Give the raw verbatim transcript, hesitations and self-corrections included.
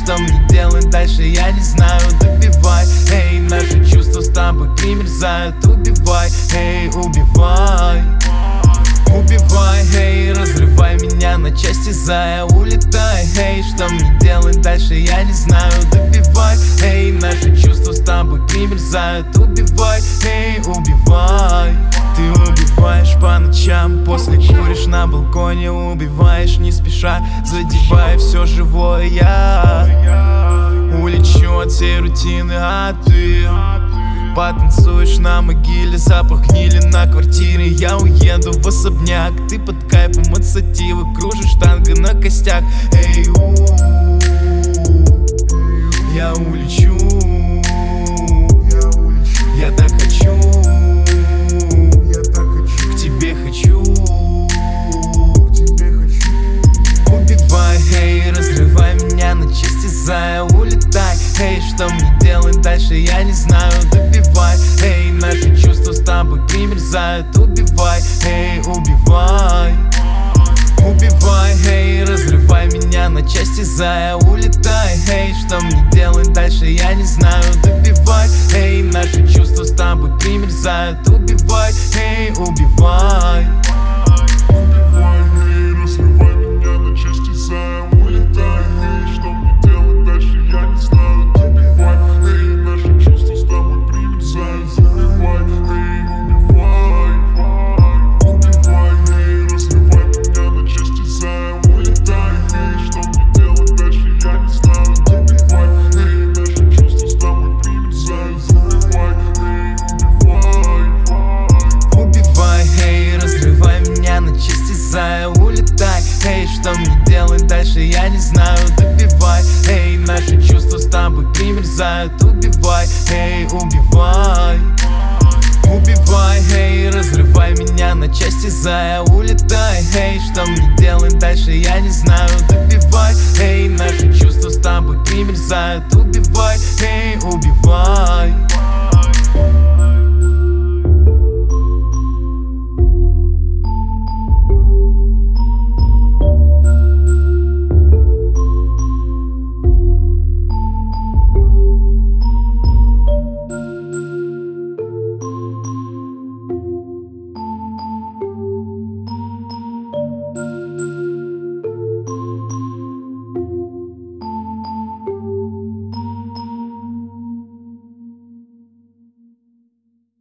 что мне делать дальше, я не знаю. Добивай, эй, наши чувства с тобой примерзают. Убивай, эй, убивай. Убивай, эй, разрывай меня на части, зая. Улетай, эй, что мне делать дальше, я не знаю. Добивай, эй, наши чувства с тобой примерзают. Убивай, эй, убивай. Ты убиваешь по ночам, после куришь на балконе. Убиваешь не спеша, задевая все живое. Я улечу от всей рутины, а ты потанцуешь на могиле, запах гнили на квартире. Я уеду в особняк, ты под кайфом от сативы, кружишь танго на костях. Эй, у, я улечу, я так хочу, к тебе хочу. Убивай, эй, разрывай меня на части, зая. Улетай, эй, что мне делать дальше, я не знаю. Добивай, эй, наши чувства с тобой примерзают. Убивай, эй, убивай. Убивай, эй, разрывай меня на части, зая. Улетай, эй, что мне делать дальше, я не знаю. Добивай, эй, наши чувства с тобой примерзают. Убивай, эй, убивай. Улетай, эй, что мне делать дальше, я не знаю. Добивай, эй, наши чувства с тобой примерзают. Убивай, эй, убивай. Убивай, эй, разрывай меня на части, зая. Улетай, эй, что мне делать дальше, я не знаю. Добивай, эй, наши чувства с тобой примерзают.